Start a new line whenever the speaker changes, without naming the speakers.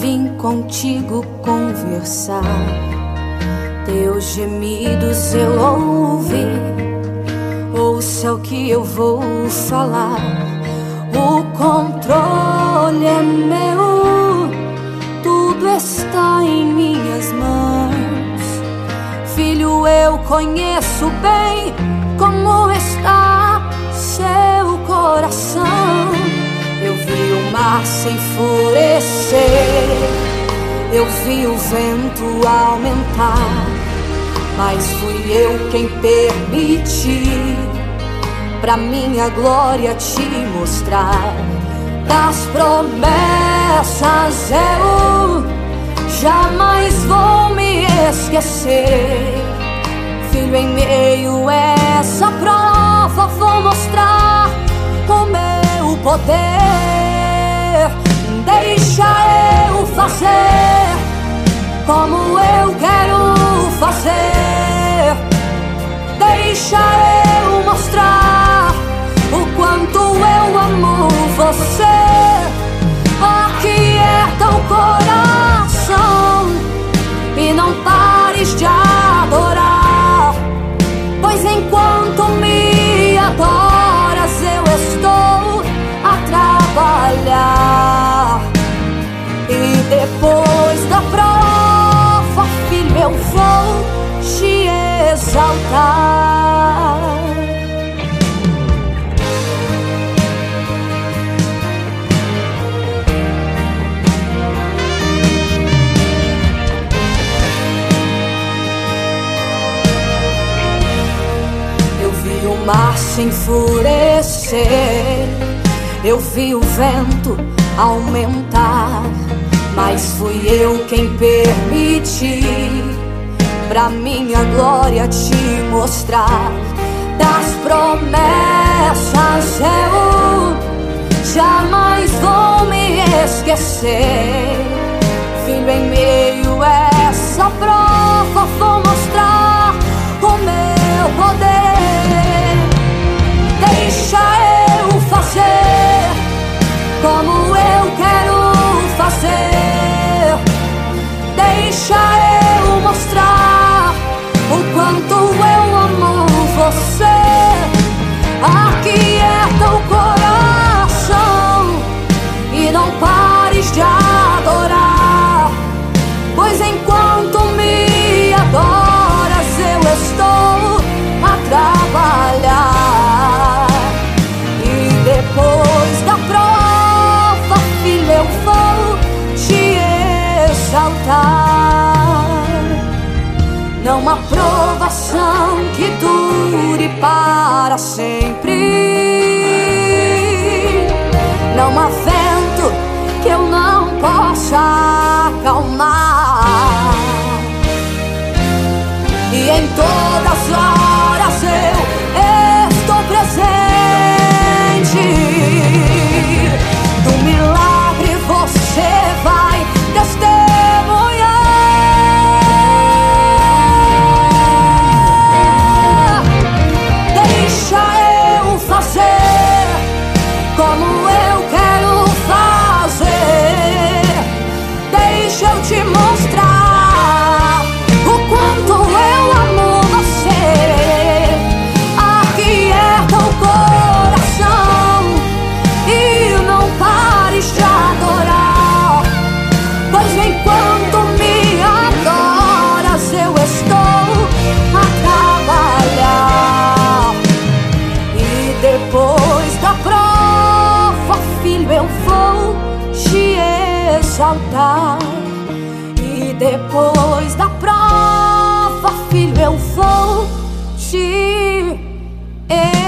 vim contigo conversar. Teus gemidos eu ouvi. Ouça o que eu vou falar. O controle é meu, tudo está em minhas mãos. Filho, eu conheço bem como está seu coração. Eu vi o mar se enfurecer, eu vi o vento aumentar, mas fui eu quem permiti pra minha glória te mostrar. Das promessas eu jamais vou me esquecer. Filho, em meio a essa prova vou mostrar o meu poder. Deixa eu fazer como eu quero fazer. Deixa eu mostrar o quanto eu amo você. Aquieta o coração e não pares de adorar, pois enquanto me adoras eu estou a trabalhar. E depois da prova, filho, eu vou te exaltar. Eu vi o mar se enfurecer, eu vi o vento aumentar, mas fui eu quem permiti pra minha glória te mostrar. Das promessas eu jamais vou me esquecer. Filho, em meio a essa prova vou mostrar o meu poder. Deixa eu fazer como eu quero fazer. Deixa eu mostrar o quanto eu amo você. Aquieta o coração e não pares de adorar, pois enquanto me adoras eu estou a trabalhar. E depois da prova, filho, eu vou te exaltar. Não há provação que dure para sempre. Não há vento que eu não possa acalmar. E em todas as horas eu estou presente. Do milagre você vai testemunhar. Deixa eu fazer como eu quero fazer. Deixa eu te mostrar o quanto eu amo você. Aquieta o coração e não pares de adorar, pois enquanto me adoras eu estou a trabalhar. E depois da prova, filho, eu vou te exaltar. E depois da prova, filho, eu vou te exaltar.